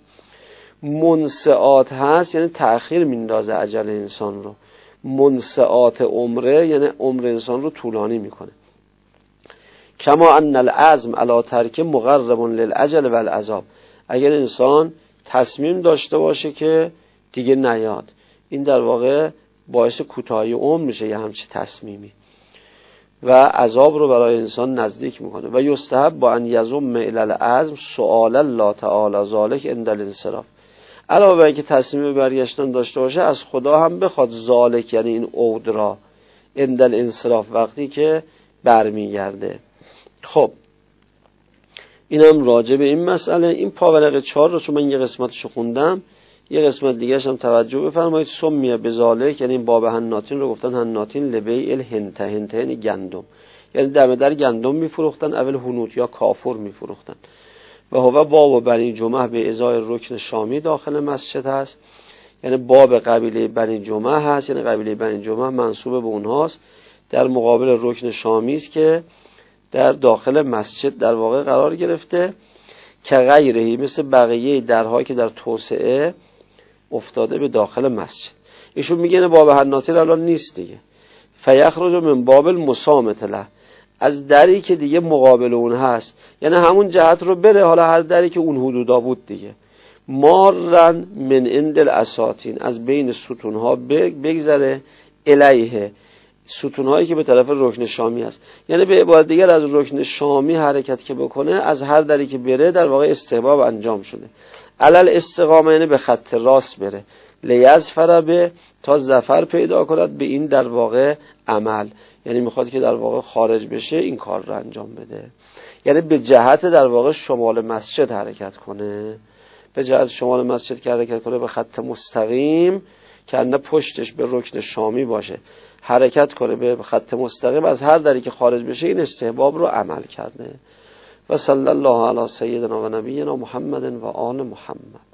Speaker 1: منسعات هست یعنی تأخیر میندازه اجل انسان رو. منسعات عمره یعنی عمر انسان رو طولانی میکنه. کما ان العزم علی ترک مقرب للاجل و العذاب، اگر انسان تصمیم داشته باشه که دیگه نیاد، این در واقع باعث کوتاهی عمر میشه یه همچی تصمیمی و عذاب رو برای انسان نزدیک میکنه. و یستحب با ان یزم الی العزم سؤال الله تعالی ذلک عند الانصراف، علاوه بر اینکه تصمیم برگشتن داشته باشه از خدا هم بخواد ذالک یعنی این عود را عند الانصراف وقتی که برمیگرده. خب اینم راجع به این مسئله. این پاورق 4 رو چون من یه قسمتشو خوندم، یه قسمت دیگه‌ش هم توجه بفرمایید. سمیه بذالک یعنی این باب حناتین رو گفتن حناتین لبیع الهنته، هنته یعنی گندم، یعنی در گندم میفروختن، اول هنوت یا کافور میفروختن. و هو باب بنی جمعه به ازای رکن شامی داخل مسجد هست، یعنی باب قبیله بنی جمعه هست، یعنی قبیله بنی جمعه منسوب به اونهاست، در مقابل رکن شامی است که در داخل مسجد در واقع قرار گرفته. که غیرهی مثل بقیه درهایی که در توسعه افتاده به داخل مسجد. ایشون میگه باب حناتین الان نیست دیگه. فیخرج من باب المسامت له، از دری که دیگه مقابل اون هست، یعنی همون جهت رو بره، حالا هر دری که اون حدودا بود دیگه. مارن من عند الاساتین، از بین ستونها بگذره، الیه ستونهایی که به طرف رکن شامی هست، یعنی به عبارت دیگر از رکن شامی حرکت که بکنه، از هر دری که بره در واقع استحباب انجام شده. علل استقامه یعنی به خط راست بره، لیظفر به تا ظفر پیدا کند به این در واقع عمل، یعنی میخواد که در واقع خارج بشه این کار رو انجام بده، یعنی به جهت در واقع شمال مسجد حرکت کنه، به جهت شمال مسجد که حرکت کنه به خط مستقیم که نه پشتش به رکن شامی باشه، حرکت کنه به خط مستقیم، از هر دری که خارج بشه این استحباب رو عمل کرده. و صلی الله علی سیدنا و نبینا محمد و آل محمد.